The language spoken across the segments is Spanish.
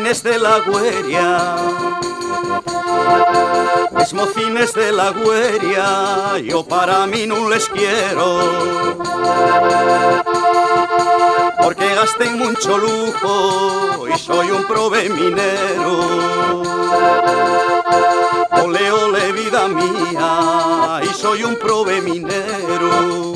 mocines de la Güeria, es mocines de la Güeria, yo para mí no les quiero, porque gasten mucho lujo y soy un prove minero. Ole, ole, vida mía, y soy un prove minero.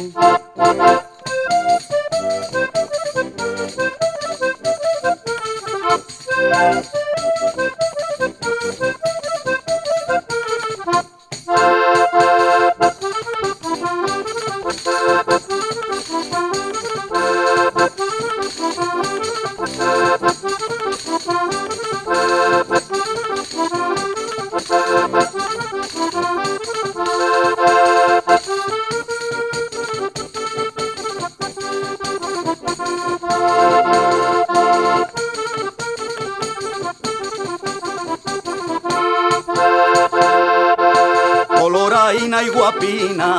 Coloraina y guapina,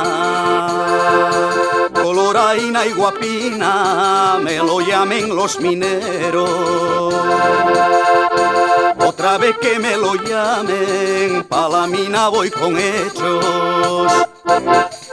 coloraina y guapina, me lo llamen los mineros. Otra vez que me lo llamen, pa' la mina voy con hechos.